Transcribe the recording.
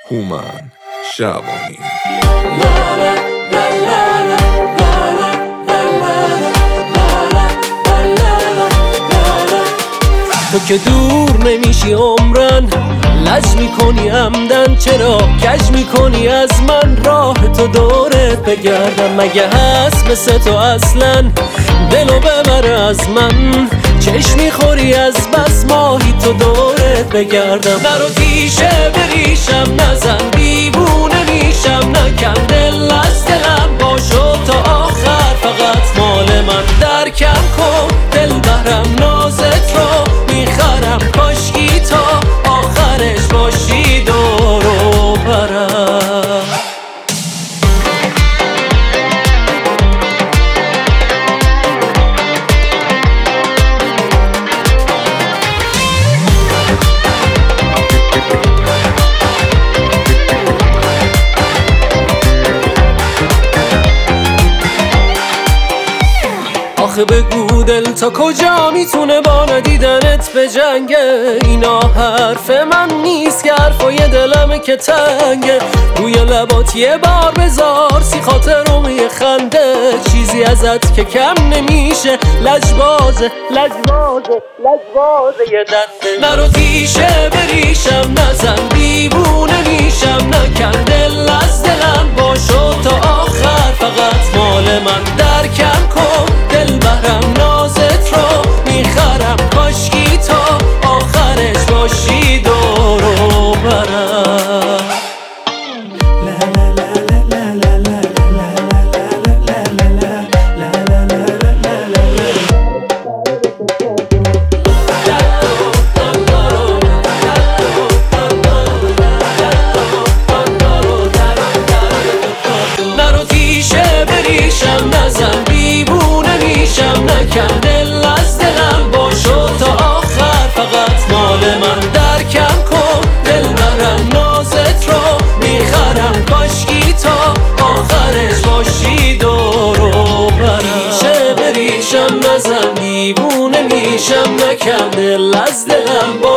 هومن شعبانی. تو که دور نمیشی عمرن، لج میکنی عمدن، چرا کج میکنی از من؟ راه تو دورت بگردم، مگه هست مثل تو اصلا دلو ببره از من؟ چشم میخوری از بس ماهی، تو دورت بگردم. نرو تیشه بریشم نزن، دیوونه میشم، نکن دل از دلم، باشو تا آخر فقط مال من. درکم کن دل برم نازت رو میخرم، کاشکی تا آخرش باشی دور و برم. آخه بگو دل تا کجا میتونه با ندیدنت بجنگه؟ اینا حرف من نیست که حرفای دلمه که تنگه. روی لبات یه بار بذار سی خاطر رو یه خنده، چیزی ازت که کم نمیشه، لجبازه یه دنده. نرو تیشه بریشم نزن، دیوونه میشم، نکن دل از دلم، باشو تا آخر فقط مال من. درکم کن دل برم نازت رو میخرم، کاشکی تا آخرش باشی دور و برم. نرو تیشه بریشم نزن، دیوونه میشم، نکن دل از دلم، باشو تا آخر فقط مال من. درکم کن دل برم نازت رو میخرم، کاشکی تا آخرش باشی دور و برم. تیشه بریشم نزن، دیوونه میشم، نکن دل از دلم،